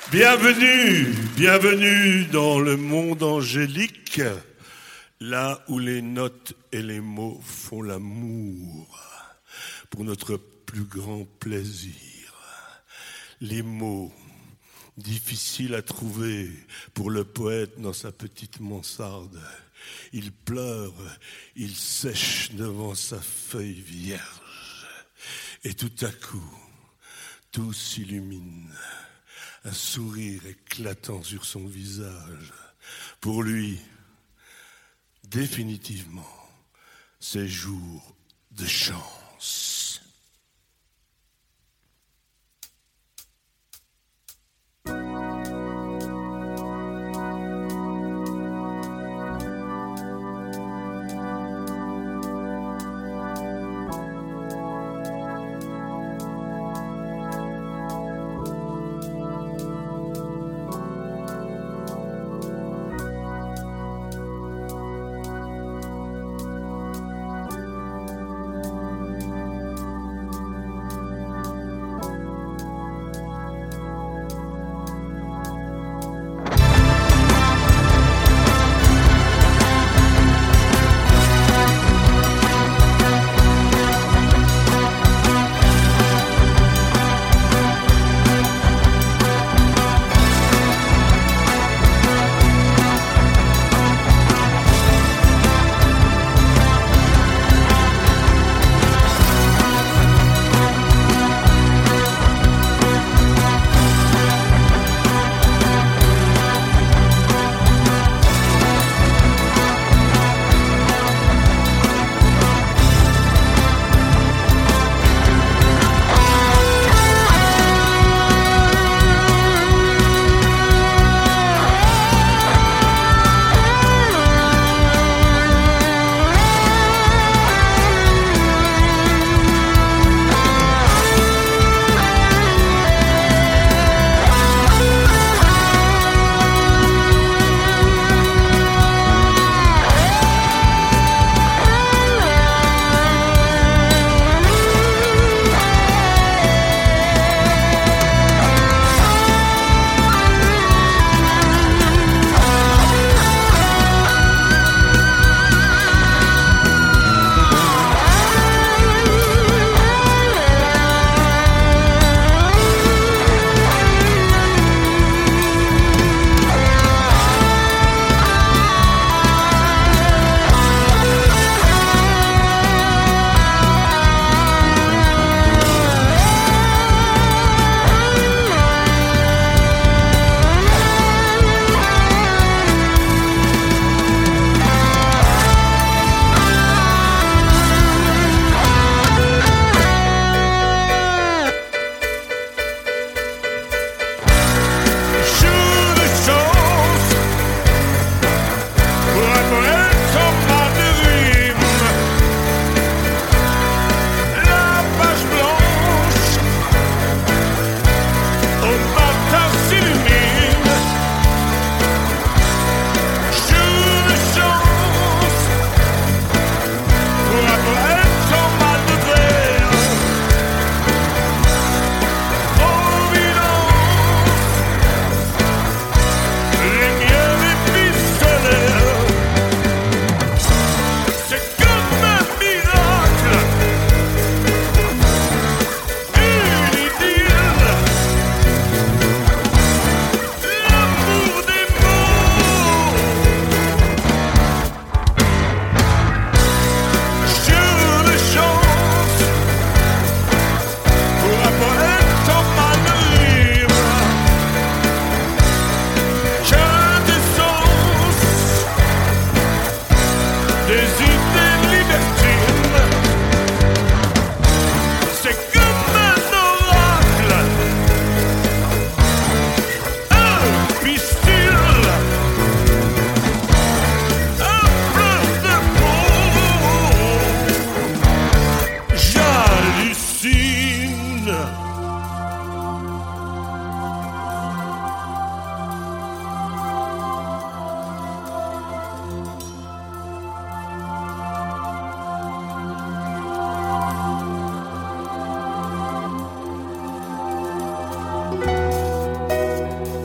Bienvenue, bienvenue dans le monde angélique, là où les notes et les mots font l'amour, pour notre plus grand plaisir. Les mots, difficiles à trouver pour le poète dans sa petite mansarde. Il pleure, il sèche devant sa feuille vierge. Et tout à coup, tout s'illumine. Un sourire éclatant sur son visage. Pour lui, définitivement, c'est jour de chance.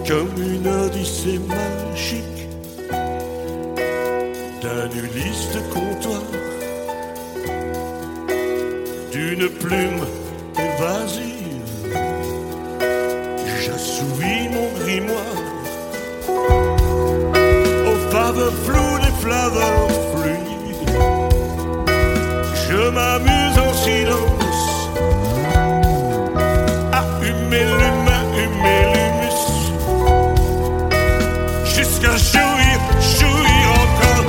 comme une odyssée magique d'un Ulysse de comptoir, d'une plume évasive, j'assouvis mon grimoire aux faveurs floues des flaveurs fluides. Je m'amuse en silence à humer l'humain, humer l'humus, jusqu'à jouir, jouir encore.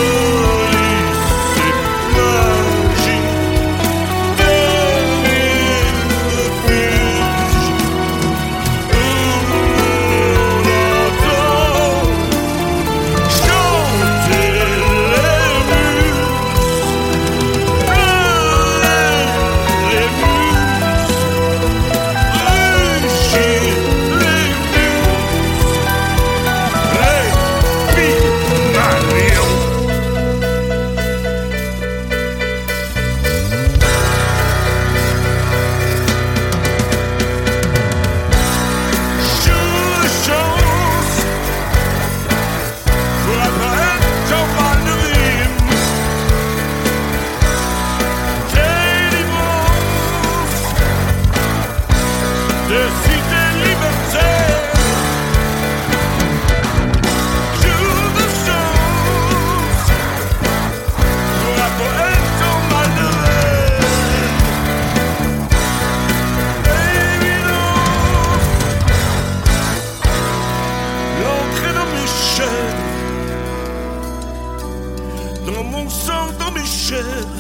Dans mon sang, dans mes chairs,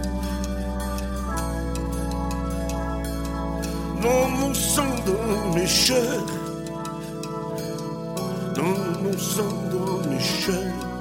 dans mon sang, dans mes chairs, dans mon sang, dans mes chairs.